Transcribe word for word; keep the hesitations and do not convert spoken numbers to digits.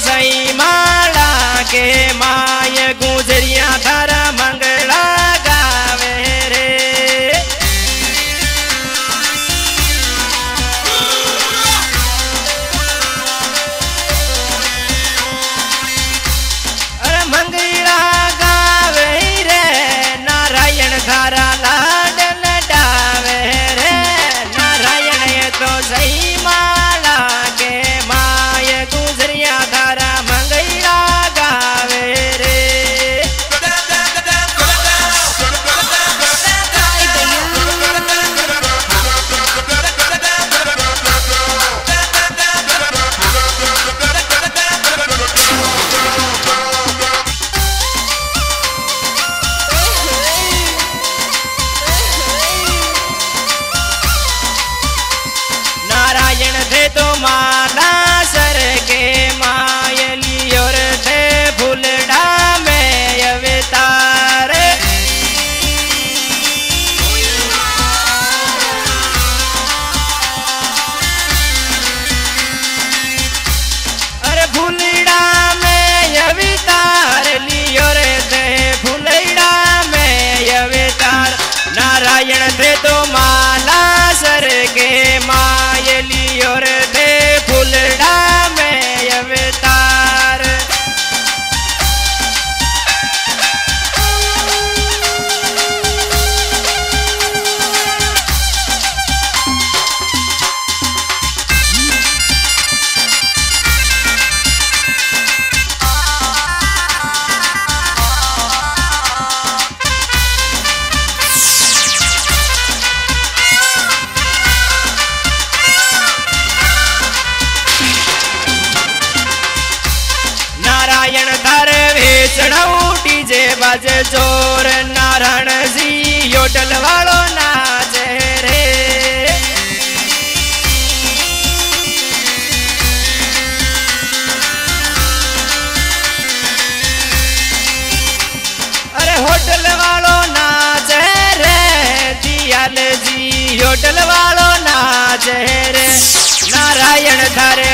सही माला के माय गुजरिया थारा मंगला गावे रे। अरे मंगला गावे रे नारायण थारा लाड लडावे रे। नारायण ये तो सही माला के माय गुजरिया थारा मंगला गावे रे। नारायण थे तो माला सर के मायली और थे फूलड़ा में अवतार। अरे फूलड़ा में अवतार लियोर थे फूलड़ा में अवतार। नारायण थे तो माला सर के मायली और थे फूलड़ा में अवतार। नारायण धर भेसड़ा डीजे बाजे जोर। नारायण जी होटल वालो नाचे रे। अरे होटल वालो नाचे रे दियाल जी होटल वालो नाचे रे। नारायण धर